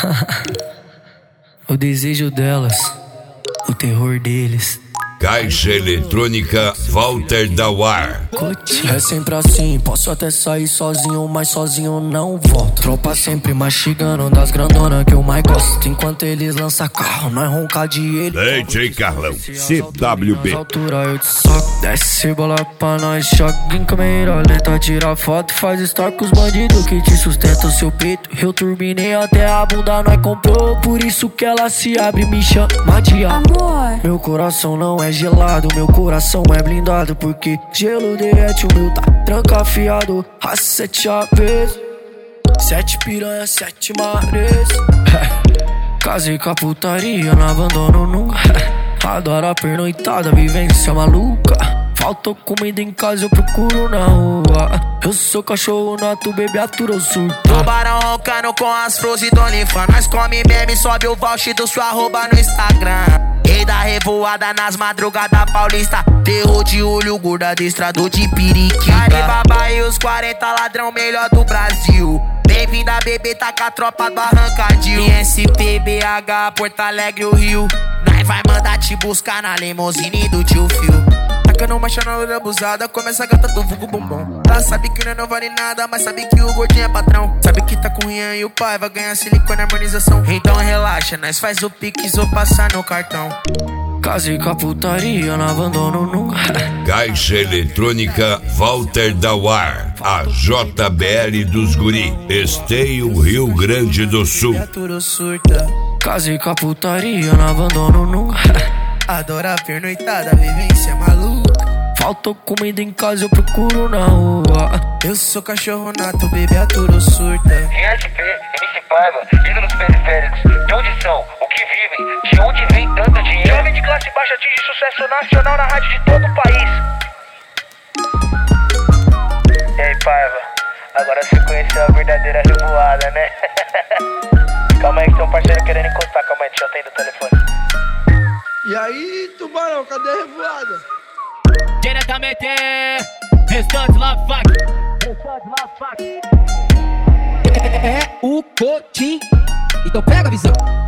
O desejo delas, o terror deles. Caixa Eletrônica Walter Dauar. É sempre assim, posso até sair sozinho, mas sozinho não volto. Tropa sempre mastigando das grandonas que eu mais gosto. Enquanto eles lançam carro, nós ronca de ele. DJ Carlão, CWB. Altura eu te soco, desce bola pra nós, choque em câmera lenta, tira foto, faz story com os bandidos que te sustenta o seu peito. Eu turbinei até a bunda, nós comprou, por isso que ela se abre, me chama de amor. Meu coração não é gelado, meu coração é blindado, porque gelo derrete, o meu tá trancafiado. A 7 APs, 7 piranha, 7 mares. Casei com a putaria, não abandono nunca. Adoro a pernoitada, vivência maluca. Faltou comida em casa, eu procuro na rua. Eu sou cachorro nato, bebê atura ou surta. Tubarão roncando com as flores do Olifa. Nós come meme, sobe o voucher do sua arroba no Instagram. Rei da revoada nas madrugadas paulista. Terror de olho, gorda adestrador de periquita. Alibaba e os 40 ladrão melhor do Brasil. Bem-vinda, bebê, tá com a tropa do Arrancadil. ISP, BH, Porto Alegre, o Rio. Nós vai mandar te buscar na limousine do tio Fio. Tacando marcha na loura abusada, começa a gata do vulgo bombom. Ela sabe que não vale nada, mas sabe que o gordinho é patrão. Sabe que tá com o Rian e o pai vai ganhar silicone e harmonização. Então relaxa, nós faz o pix ou passar no cartão. Casei com a putaria, não abandono nunca. Caixa Eletrônica Walter Dauar, a JBL dos Guri, Esteio, Rio Grande do Sul. Casei com a putaria, não abandono nunca. Adoro a pernoitada, vivência maluca. Faltou comida em casa, eu procuro na rua. Eu sou cachorro nato, bebê aturo surta. ISP, MC Paiva, ídolos periféricos. De onde são? O que vivem? De onde vem tanto dinheiro? Jovem de classe baixa atinge sucesso nacional na rádio de todo o país. E aí, Paiva? Agora você conheceu a verdadeira revoada, né? Calma aí que tem um parceiro querendo encostar. Calma aí, deixa eu atender o telefone. E aí, Tubarão, cadê a revoada? Diretamente, restante lá, fuck. É o Cotim. Então pega a visão.